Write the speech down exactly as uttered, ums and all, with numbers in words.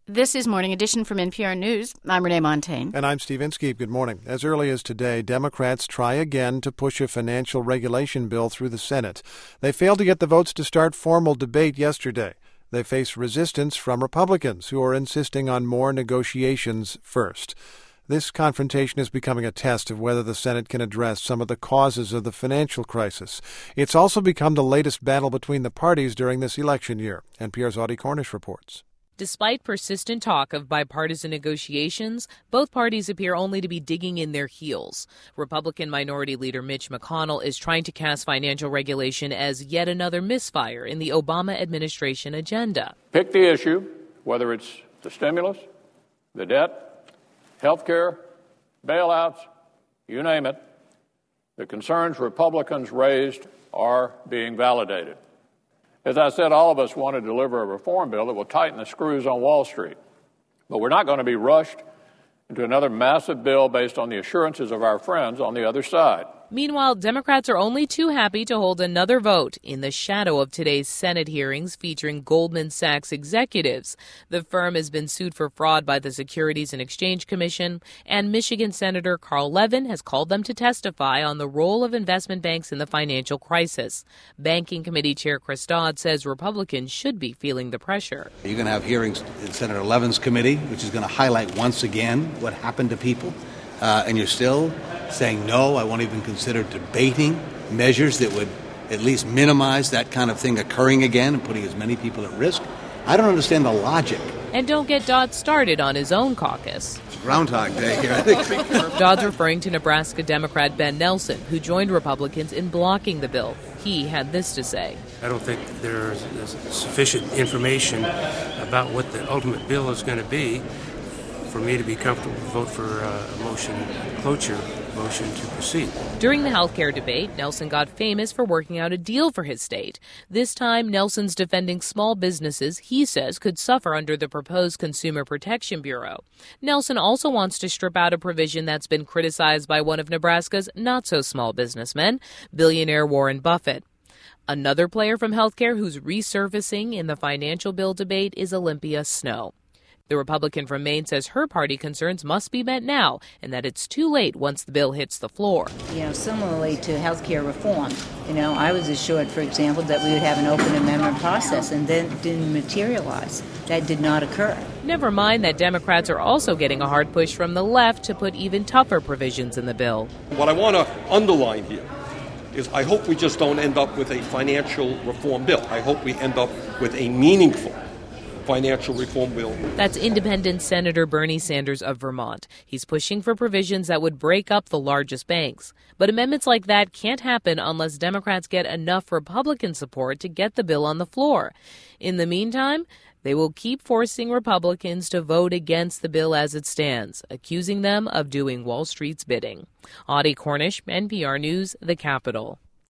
This is Morning Edition from N P R News. I'm Renee Montaigne. And I'm Steve Inskeep. Good morning. As early as today, Democrats try again to push a financial regulation bill through the Senate. They failed to get the votes to start formal debate yesterday. They face resistance from Republicans, who are insisting on more negotiations first. This confrontation is becoming a test of whether the Senate can address some of the causes of the financial crisis. It's also become the latest battle between the parties during this election year. N P R's Audie Cornish reports. Despite persistent talk of bipartisan negotiations, both parties appear only to be digging in their heels. Republican Minority Leader Mitch McConnell is trying to cast financial regulation as yet another misfire in the Obama administration agenda. Pick the issue, whether it's the stimulus, the debt, health care, bailouts, you name it. The concerns Republicans raised are being validated. As I said, all of us want to deliver a reform bill that will tighten the screws on Wall Street. But we're not going to be rushed into another massive bill based on the assurances of our friends on the other side. Meanwhile, Democrats are only too happy to hold another vote in the shadow of today's Senate hearings featuring Goldman Sachs executives. The firm has been sued for fraud by the Securities and Exchange Commission, and Michigan Senator Carl Levin has called them to testify on the role of investment banks in the financial crisis. Banking Committee Chair Chris Dodd says Republicans should be feeling the pressure. You're going to have hearings in Senator Levin's committee, which is going to highlight once again what happened to people. Uh, and you're still saying, no, I won't even consider debating measures that would at least minimize that kind of thing occurring again and putting as many people at risk. I don't understand the logic. And don't get Dodd started on his own caucus. Groundhog Day here, I think. Dodd's referring to Nebraska Democrat Ben Nelson, who joined Republicans in blocking the bill. He had this to say. I don't think there's sufficient information about what the ultimate bill is going to be for me to be comfortable to vote for uh, a motion, cloture motion to proceed. During the health care debate, Nelson got famous for working out a deal for his state. This time, Nelson's defending small businesses he says could suffer under the proposed Consumer Protection Bureau. Nelson also wants to strip out a provision that's been criticized by one of Nebraska's not-so-small businessmen, billionaire Warren Buffett. Another player from healthcare who's resurfacing in the financial bill debate is Olympia Snowe. The Republican from Maine says her party concerns must be met now and that it's too late once the bill hits the floor. You know, similarly to health care reform, you know, I was assured, for example, that we would have an open amendment process, and then it didn't materialize. That did not occur. Never mind that Democrats are also getting a hard push from the left to put even tougher provisions in the bill. What I want to underline here is I hope we just don't end up with a financial reform bill. I hope we end up with a meaningful financial reform bill. That's Independent Senator Bernie Sanders of Vermont. He's pushing for provisions that would break up the largest banks. But amendments like that can't happen unless Democrats get enough Republican support to get the bill on the floor. In the meantime, they will keep forcing Republicans to vote against the bill as it stands, accusing them of doing Wall Street's bidding. Audie Cornish, N P R News, the Capitol.